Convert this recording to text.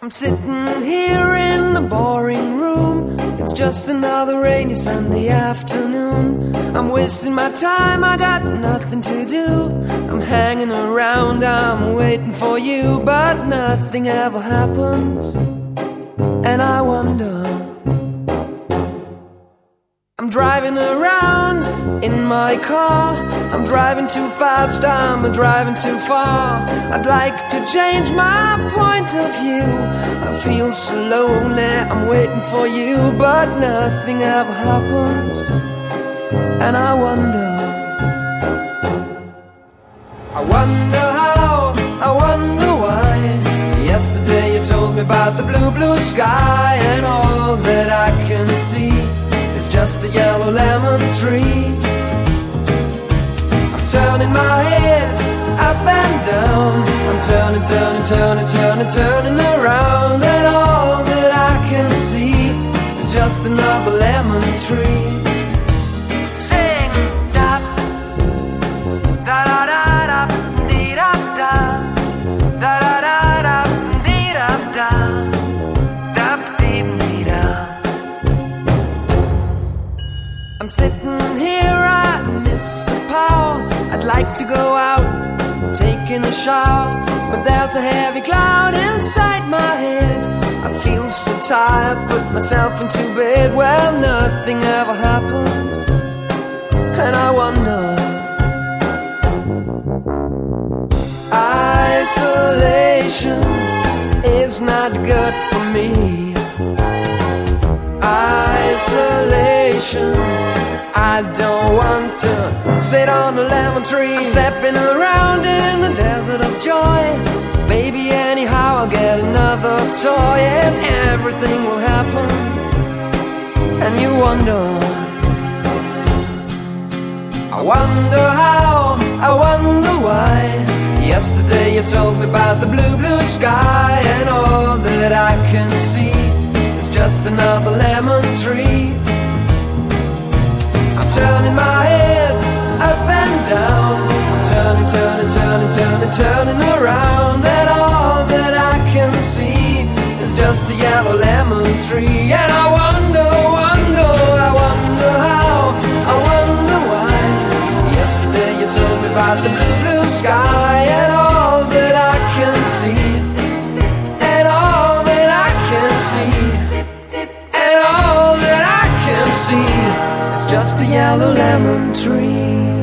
I'm sitting here in the boring room. It's just another rainy Sunday afternoon. I'm wasting my time, I got nothing to do. I'm hanging around, I'm waiting for you, but nothing ever happens. And I wonder, I'm driving around in my car. I'm driving too fast, I'm driving too far. I'd like to change my point of view. I feel so lonely, I'm waiting for you, but nothing ever happens. And I wonder how, I wonder why. Yesterday you told me about the blue, blue sky, and all that I can see is just a yellow lemon tree. I'm turning my head up and down. I'm turning, turning, turning, turning, turning around, and all that I can see is just another lemon tree. Sing da da da da da dee da da da da da da dee da da da dee dee da. I'm sitting here, I miss the power. I'd like to go out, taking a shower, but there's a heavy cloud inside my head. I feel so tired, put myself into bed. Well, nothing ever happens, and I wonder. Isolation is not good for me. Isolation, I don't want to sit on a lemon tree. I'm stepping around in the desert of joy. Baby, anyhow I'll get another toy, and everything will happen. And you wonder, I wonder how, I wonder why. Yesterday you told me about the blue, blue sky, and all that I can see is just another lemon tree. I'm turning my head up and down. I'm turning, turning, turning, turning, turning around, and all that I can see is just a yellow lemon tree. And I wonder, wonder, I wonder how, I wonder why. Yesterday you told me about the blue, blue sky, and all that I can see, and all that I can see, and all that I can see is just a yellow lemon tree.